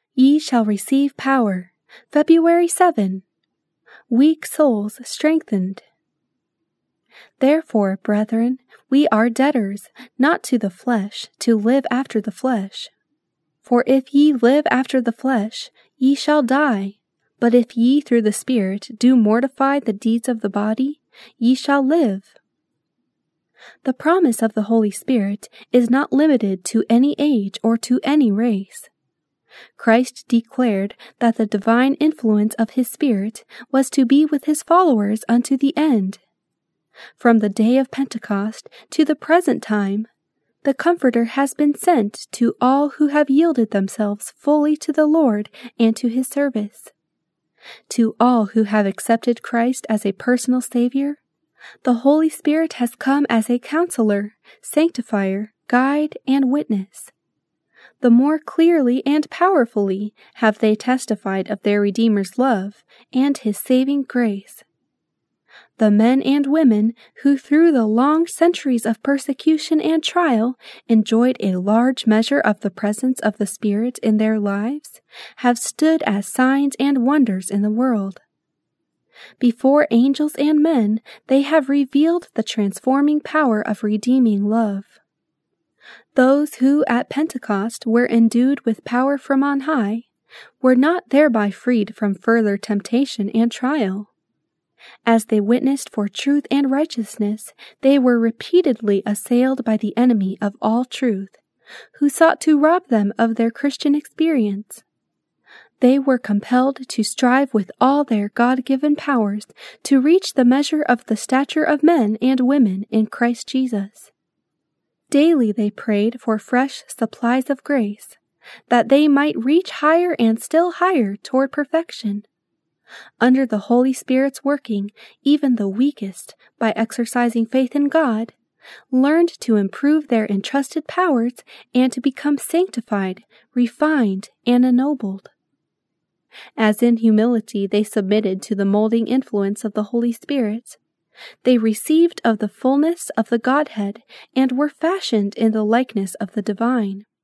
Ye shall receive power. February 7. Weak souls strengthened. Therefore, brethren, we are debtors, not to the flesh, to live after the flesh. For if ye live after the flesh, ye shall die. But if ye through the Spirit do mortify the deeds of the body, ye shall live. The promise of the Holy Spirit is not limited to any age or to any race. Christ declared that the divine influence of his Spirit was to be with his followers unto the end. From the day of Pentecost to the present time, the Comforter has been sent to all who have yielded themselves fully to the Lord and to his service. To all who have accepted Christ as a personal Savior, the Holy Spirit has come as a counselor, sanctifier, guide, and witness. The more clearly and powerfully have they testified of their Redeemer's love and his saving grace. The men and women who through the long centuries of persecution and trial enjoyed a large measure of the presence of the Spirit in their lives have stood as signs and wonders in the world. Before angels and men, they have revealed the transforming power of redeeming love. Those who at Pentecost were endued with power from on high were not thereby freed from further temptation and trial. As they witnessed for truth and righteousness, they were repeatedly assailed by the enemy of all truth, who sought to rob them of their Christian experience. They were compelled to strive with all their God-given powers to reach the measure of the stature of men and women in Christ Jesus. Daily they prayed for fresh supplies of grace, that they might reach higher and still higher toward perfection. Under the Holy Spirit's working, even the weakest, by exercising faith in God, learned to improve their entrusted powers and to become sanctified, refined, and ennobled. As in humility they submitted to the molding influence of the Holy Spirit, they received of the fullness of the Godhead and were fashioned in the likeness of the divine.